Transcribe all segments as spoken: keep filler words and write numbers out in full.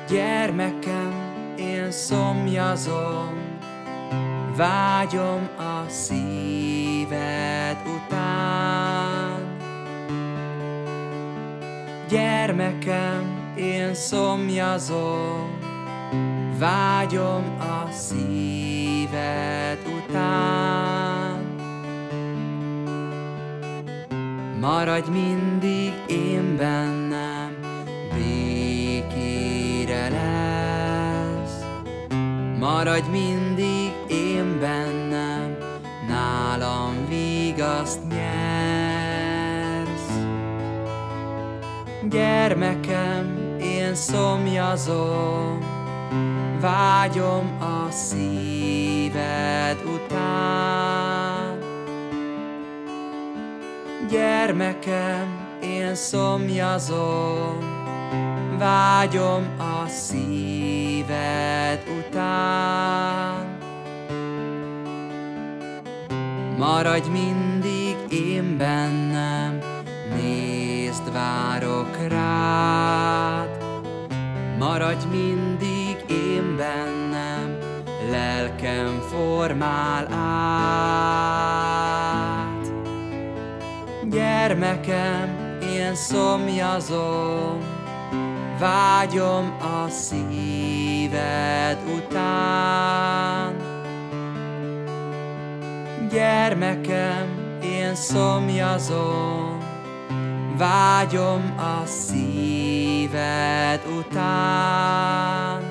Gyermekem, én szomjazom, vágyom a szíved után. Gyermekem, én szomjazom, vágyom a szíved után. Maradj mindig én bennem, békére lesz. Maradj mindig én bennem, nálam vigaszt nyersz. Gyermekem, én szomjazom, vágyom a szíved után. Gyermekem, én szomjazom, vágyom a szíved után. Maradj mindig én bennem, nézd, várok rád. Maradj mindig én bennem, lelkem formál át. Gyermekem, én szomjazom, vágyom a szíved után. Gyermekem, én szomjazom, vágyom a szíved után.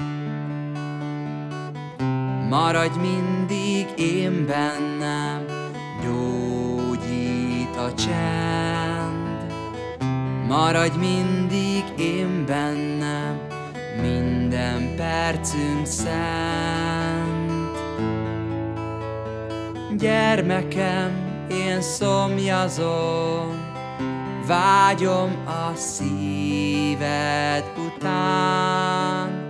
Maradj mindig én bennem, gyógyít a csend. Maradj mindig én bennem, minden percünk szent. Gyermekem, én szomjazom, vágyom a szíved után.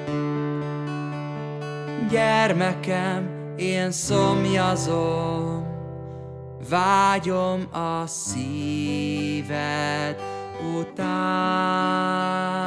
Gyermekem, én szomjazom, vágyom a szíved után.